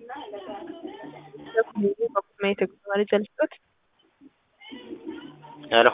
ማየት ማለት ጀልስቶት ሄሎ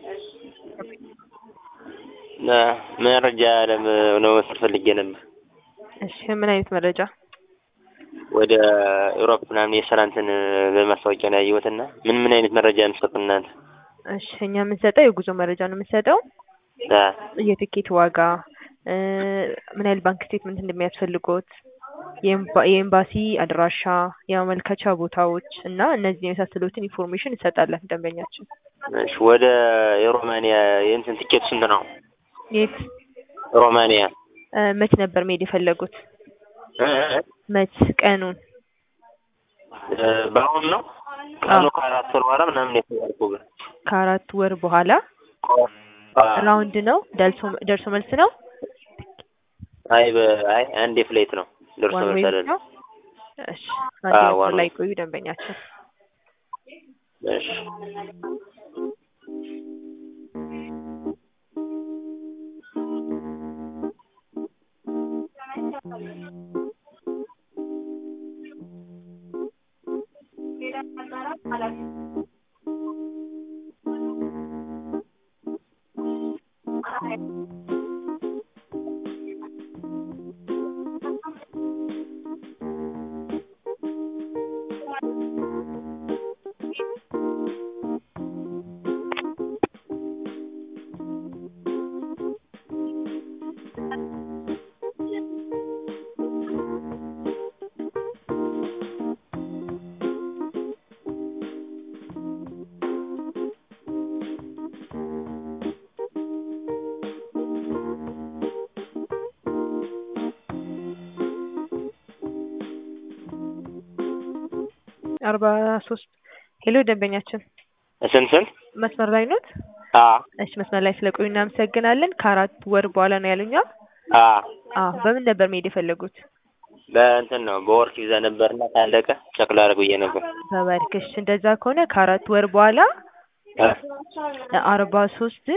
መረጃ ነው ፈልጌ ነበር። እሺ ምን አይነት መረጃ? ወደ ዩሮፕ ምናምን የስራ እንትን በማስታወቂያ ላይ ያየሁትና ምን አይነት መረጃ የምትሰጡት እናንተ? እሺ እኛ የምንሰጠው የጉዞ መረጃ ነው የምንሰጠው። የትኬት ዋጋ፣ ምን ያህል ባንክ ስቴትመንት እንደሚያስፈልጎት፣ የኤምባሲ አድራሻ፣ የማመልከቻ ቦታዎች እና እነዚህ የመሳሰሉትን ኢንፎርሜሽን እንሰጣለን ደንበኛችን። እሺ ወደ የሮማኒያ የእንትን ትኬት ስንት ነው? የት? ሮማኒያ። መች ነበር መሄድ የፈለጉት? መች ቀኑን? በአሁን ነው ቀኑ ከአራት ወር በኋላ ምናምን የተባልኩት። ከአራት ወር በኋላ ራውንድ ነው? ደርሶ መልስ ነው? አይ አንዴ ፍላይት ነው ደርሶ መልስ አይደለም። እሺ አንዴ ላይ ቆዩ ደንበኛችን። እሺ አርባ 43 ሄሎ ደንበኛችን ስንት መስመር ላይ ኖት? እሺ መስመር ላይ ስለቆዩ እናመሰግናለን። ከአራት ወር በኋላ ነው ያሉኛ? በምን ነበር መሄድ የፈለጉት? በእንትን ነው በወርክ ቪዛ ነበርና ታለቀ ቸክላ አድርግ ብዬ ነበር። ተባርክሽ። እንደዛ ከሆነ ከአራት ወር በኋላ 43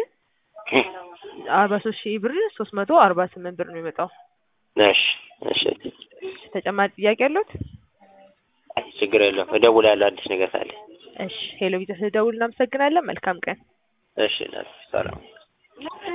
ሺህ ብር 348 ብር ነው የሚመጣው። እሺ ተጨማሪ ጥያቄ አለዎት? ችግር የለውም እደውላለሁ አዲስ ነገር ካለ። እሺ ሄሎ ቪዛ ስለደውል እናመሰግናለን። መልካም ቀን። እሺ ሰላም